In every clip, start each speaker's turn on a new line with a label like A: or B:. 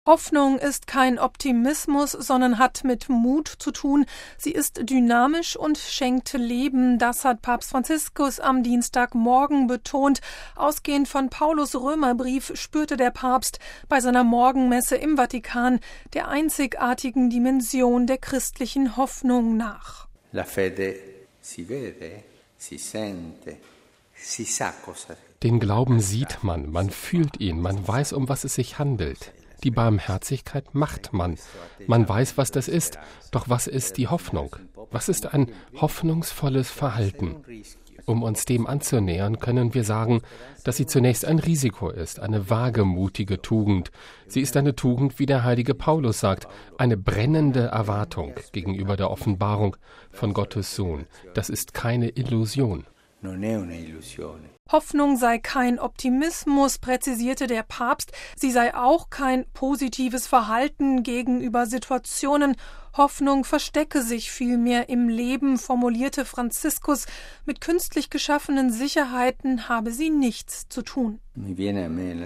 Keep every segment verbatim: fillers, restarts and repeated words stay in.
A: Hoffnung ist kein Optimismus, sondern hat mit Mut zu tun. Sie ist dynamisch und schenkt Leben. Das hat Papst Franziskus am Dienstagmorgen betont. Ausgehend von Paulus' Römerbrief spürte der Papst bei seiner Morgenmesse im Vatikan der einzigartigen Dimension der christlichen Hoffnung nach.
B: La fede si vede, si sente, si sa cosa.
C: Den Glauben sieht man, man fühlt ihn, man weiß, um was es sich handelt. Die Barmherzigkeit macht man. Man weiß, was das ist. Doch was ist die Hoffnung? Was ist ein hoffnungsvolles Verhalten? Um uns dem anzunähern, können wir sagen, dass sie zunächst ein Risiko ist, eine wagemutige Tugend. Sie ist eine Tugend, wie der heilige Paulus sagt, eine brennende Erwartung gegenüber der Offenbarung von Gottes Sohn. Das ist keine Illusion.
A: Hoffnung sei kein Optimismus, präzisierte der Papst. Sie sei auch kein positives Verhalten gegenüber Situationen. Hoffnung verstecke sich vielmehr im Leben, formulierte Franziskus. Mit künstlich geschaffenen Sicherheiten habe sie nichts zu tun.
C: Mir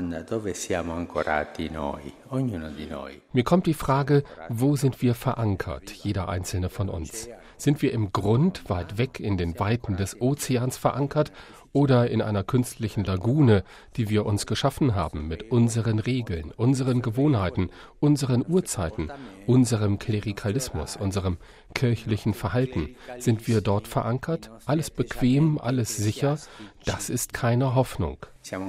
C: kommt die Frage, wo sind wir verankert, jeder einzelne von uns? Sind wir im Grund weit weg in den Weiten des Ozeans verankert oder in einer künstlichen Lagune, die wir uns geschaffen haben mit unseren Regeln, unseren Gewohnheiten, unseren Uhrzeiten, unserem Klerikalismus, unserem kirchlichen Verhalten? Sind wir dort verankert? Alles bequem, alles sicher? Das ist keine Hoffnung.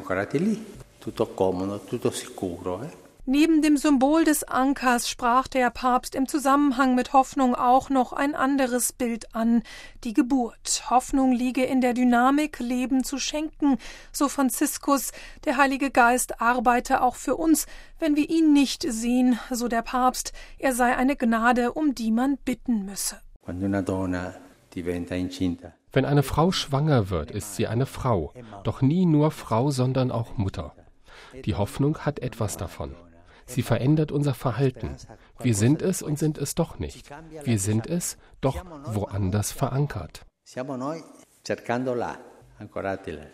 A: Neben dem Symbol des Ankers sprach der Papst im Zusammenhang mit Hoffnung auch noch ein anderes Bild an, die Geburt. Hoffnung liege in der Dynamik, Leben zu schenken, so Franziskus. Der Heilige Geist arbeite auch für uns, wenn wir ihn nicht sehen, so der Papst. Er sei eine Gnade, um die man bitten müsse.
C: Wenn eine Frau schwanger wird, ist sie eine Frau, doch nie nur Frau, sondern auch Mutter. Die Hoffnung hat etwas davon. Sie verändert unser Verhalten. Wir sind es und sind es doch nicht. Wir sind es, doch woanders verankert.